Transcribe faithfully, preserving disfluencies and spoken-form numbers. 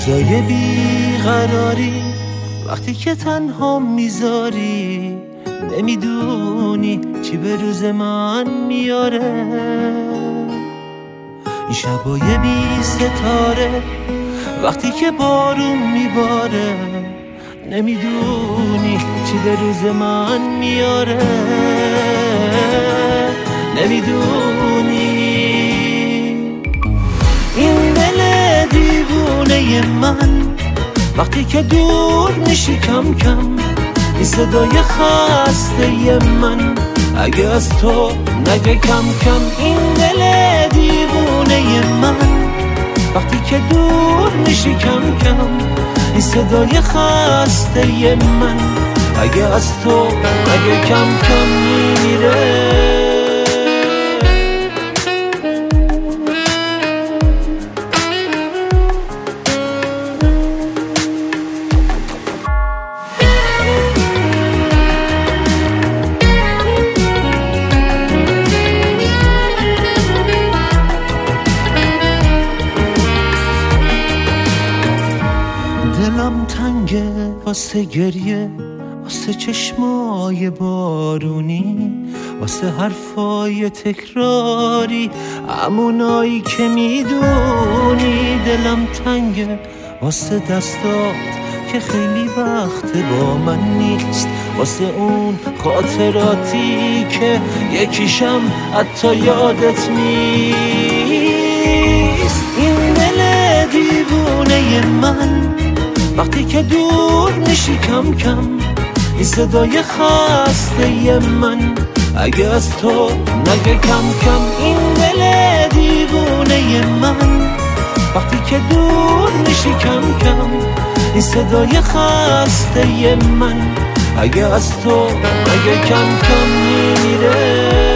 روزای بیقراری وقتی که تنها میذاری، نمیدونی چی به روز من میاره. این شبای بی ستاره وقتی که بارون میباره، نمیدونی چی به روز من میاره. نمیدونی این دل دیوونه من وقتی که دور میشی کم کم، این صدای خسته من اگه از تو نگه کم کم. این دل دیوونه من وقتی که دور میشی کم کم، این صدای خسته من اگه از تو نگه کم کم میمیره. دلم تنگه واسه گریه، واسه چشمای بارونی، واسه حرفای تکراری همونایی که میدونی. دلم تنگه واسه دستات که خیلی وقت با من نیست، واسه اون خاطراتی که یکیشم حتی یادت نیست. این دل دیوونه من وقتی که دور میشی کم کم، این صدای خسته من اگه از تو نگه کم کم. این دل دیوونه من وقتی که دور میشی کم کم، این صدای خسته من اگه از تو نگه کم کم میمیره.